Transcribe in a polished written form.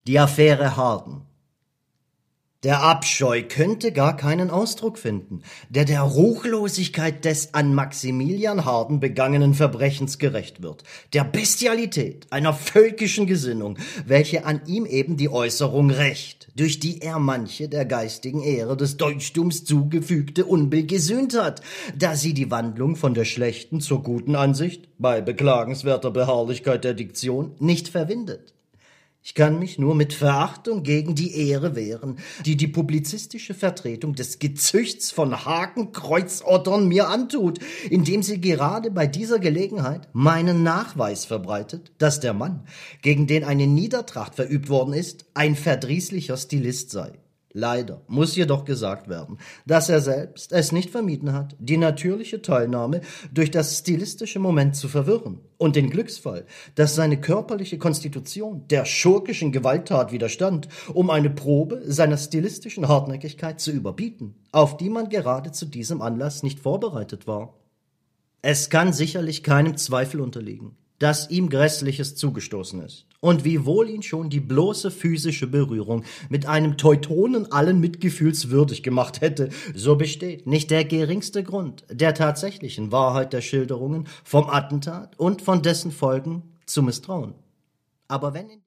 Die Affäre Harden. Der Abscheu könnte gar keinen Ausdruck finden, der der Ruchlosigkeit des an Maximilian Harden begangenen Verbrechens gerecht wird, der Bestialität einer völkischen Gesinnung, welche an ihm eben die Äußerung rächt, durch die er manche der geistigen Ehre des Deutschtums zugefügte Unbill gesühnt hat, da sie die Wandlung von der schlechten zur guten Ansicht, bei beklagenswerter Beharrlichkeit der Diktion, nicht verwindet. Ich kann mich nur mit Verachtung gegen die Ehre wehren, die die publizistische Vertretung des Gezüchts von Hakenkreuz-Ottern mir antut, indem sie gerade bei dieser Gelegenheit meinen Nachweis verbreitet, dass der Mann, gegen den eine Niedertracht verübt worden ist, ein verdrießlicher Stilist sei. Leider muss jedoch gesagt werden, dass er selbst es nicht vermieden hat, die natürliche Teilnahme durch das stilistische Moment zu verwirren und den Glücksfall, dass seine körperliche Konstitution der schurkischen Gewalttat widerstand, um eine Probe seiner stilistischen Hartnäckigkeit zu überbieten, auf die man gerade zu diesem Anlass nicht vorbereitet war. Es kann sicherlich keinem Zweifel unterliegen, dass ihm Grässliches zugestoßen ist, und wiewohl ihn schon die bloße physische Berührung mit einem Teutonen allen Mitgefühls würdig gemacht hätte, so besteht nicht der geringste Grund, der tatsächlichen Wahrheit der Schilderungen vom Attentat und von dessen Folgen zu misstrauen. Aber wenn